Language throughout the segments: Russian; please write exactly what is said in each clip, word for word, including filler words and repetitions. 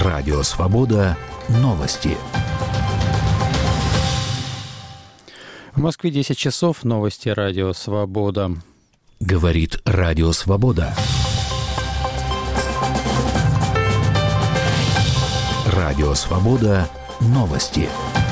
Радио «Свобода». Новости. В Москве десять часов. Новости Радио «Свобода». Говорит Радио «Свобода». Радио «Свобода». Новости.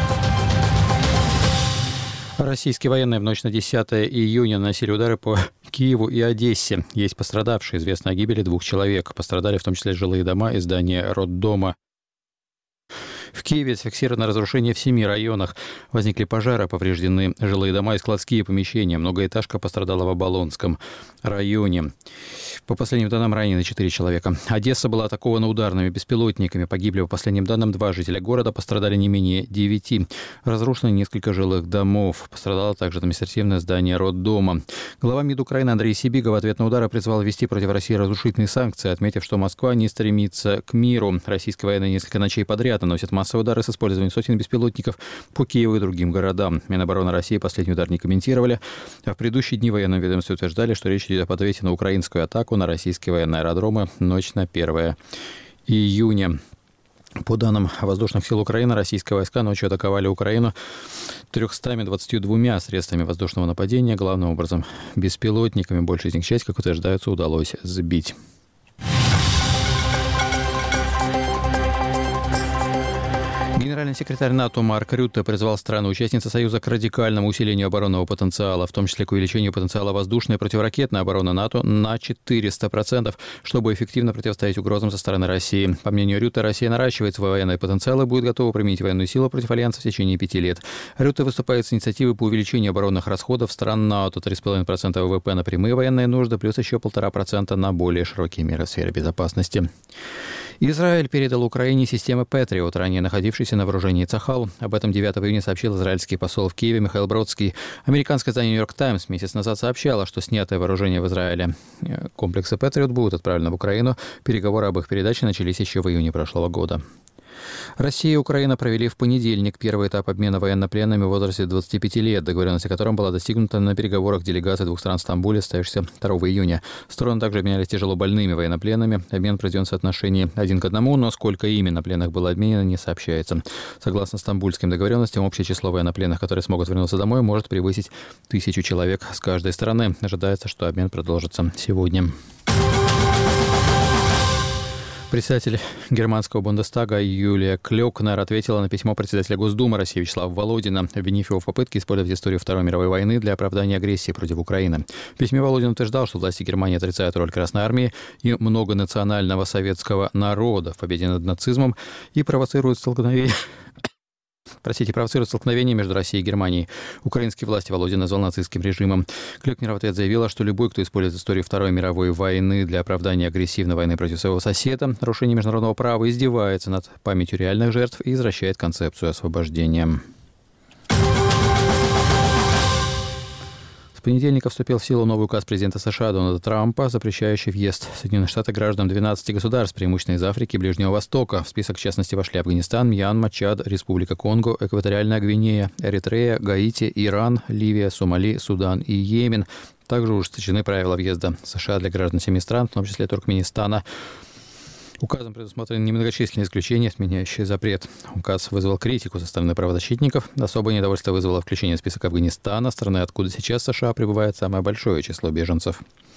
Российские военные в ночь на десятое июня наносили удары по Киеву и Одессе. Есть пострадавшие. Известно о гибели двух человек. Пострадали в том числе жилые дома и здания роддома. В Киеве зафиксировано разрушение в семи районах. Возникли пожары, повреждены жилые дома и складские помещения. Многоэтажка пострадала в Оболонском районе. По последним данным, ранены четыре человека. Одесса была атакована ударными беспилотниками. Погибли, по последним данным, два жителя города. Пострадали не менее девяти. Разрушено несколько жилых домов. Пострадало также административное здание роддома. Глава МИД Украины Андрей Сибига в ответ на удары призвал ввести против России разрушительные санкции, отметив, что Москва не стремится к миру. Российские военные несколько ночей подряд наносят массовые удары с использованием сотен беспилотников по Киеву и другим городам. Минобороны России последний удар не комментировали, а в предыдущие дни военные ведомства утверждали, что речь идет об ответе на украинскую атаку на российские военные аэродромы ночь на первое июня. По данным воздушных сил Украины, российские войска ночью атаковали Украину тремястами двадцатью двумя средствами воздушного нападения, главным образом беспилотниками. Большая из них часть, как утверждается, удалось сбить. Генеральный секретарь НАТО Марк Рютте призвал страны-участницы Союза к радикальному усилению оборонного потенциала, в том числе к увеличению потенциала воздушной и противоракетной обороны НАТО на четыреста процентов, чтобы эффективно противостоять угрозам со стороны России. По мнению Рютте, Россия наращивает свой военный потенциал и будет готова применить военную силу против Альянса в течение пяти лет. Рютте выступает с инициативой по увеличению оборонных расходов стран НАТО, три целых пять десятых процента ВВП на прямые военные нужды, плюс еще полтора процента на более широкие меры в сфере безопасности. Израиль передал Украине системы Патриот, ранее находившиеся на вооружении Цахал. Об этом девятого июня сообщил израильский посол в Киеве Михаил Бродский. Американское издание «Нью-Йорк Таймс» месяц назад сообщало, что снятое вооружение в Израиле комплексы Патриот будут отправлены в Украину. Переговоры об их передаче начались еще в июне прошлого года. Россия и Украина провели в понедельник первый этап обмена военнопленными в возрасте двадцати пяти лет, договоренность о котором была достигнута на переговорах делегаций двух стран в Стамбуле, состоявшихся второго июня. Стороны также обменялись тяжело больными военнопленными. Обмен произведен в соотношении один к одному, но сколько именно пленных было обменено, не сообщается. Согласно стамбульским договоренностям, общее число военнопленных, которые смогут вернуться домой, может превысить тысячу человек с каждой стороны. Ожидается, что обмен продолжится сегодня. Председатель германского Бундестага Юлия Клёкнер ответила на письмо председателя Госдумы России Вячеслава Володина, обвинив его в попытке использовать историю Второй мировой войны для оправдания агрессии против Украины. В письме Володин утверждал, что власти Германии отрицают роль Красной Армии и многонационального советского народа в победе над нацизмом и провоцируют столкновение... Простите, провоцирует столкновение между Россией и Германией. Украинские власти Володин назвал нацистским режимом. Клёкнер в ответ заявила, что любой, кто использует историю Второй мировой войны для оправдания агрессивной войны против своего соседа, нарушение международного права, издевается над памятью реальных жертв и извращает концепцию освобождения. В понедельник вступил в силу новый указ президента США Дональда Трампа, запрещающий въезд в Соединенные Штаты гражданам двенадцати государств, преимущественно из Африки и Ближнего Востока. В список, в частности, вошли Афганистан, Мьянма, Чад, Республика Конго, Экваториальная Гвинея, Эритрея, Гаити, Иран, Ливия, Сомали, Судан и Йемен. Также ужесточены правила въезда США для граждан семи стран, в том числе Туркменистана. Указом предусмотрены немногочисленные исключения, отменяющие запрет. Указ вызвал критику со стороны правозащитников. Особое недовольство вызвало включение в список Афганистана, страны, откуда сейчас США прибывает самое большое число беженцев.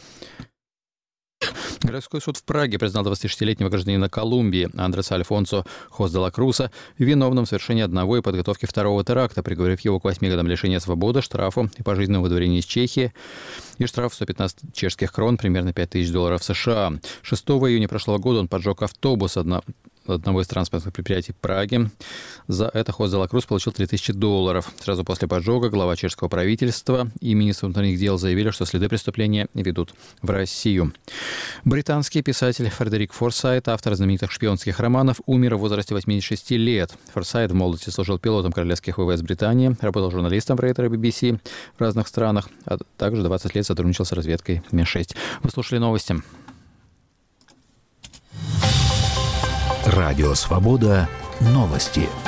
Городской суд в Праге признал двадцатишестилетнего гражданина Колумбии Андреса Альфонсо Хос де ла Круса виновным в совершении одного и подготовке второго теракта, приговорив его к восьми годам лишения свободы, штрафу и пожизненному выдворению из Чехии и штраф сто пятнадцать чешских крон, примерно пять тысяч долларов США. шестого июня прошлого года он поджег автобус одного одного из транспортных предприятий Праги. За это Хос де ла Крус получил три тысячи долларов. Сразу после поджога глава чешского правительства и министр внутренних дел заявили, что следы преступления ведут в Россию. Британский писатель Фредерик Форсайт, автор знаменитых шпионских романов, умер в возрасте восьмидесяти шести лет. Форсайт в молодости служил пилотом королевских ВВС Британии, работал журналистом в рейтера би би си в разных странах, а также двадцать лет сотрудничал с разведкой эм и шесть. Вы слушали новости. Радио «Свобода». Новости.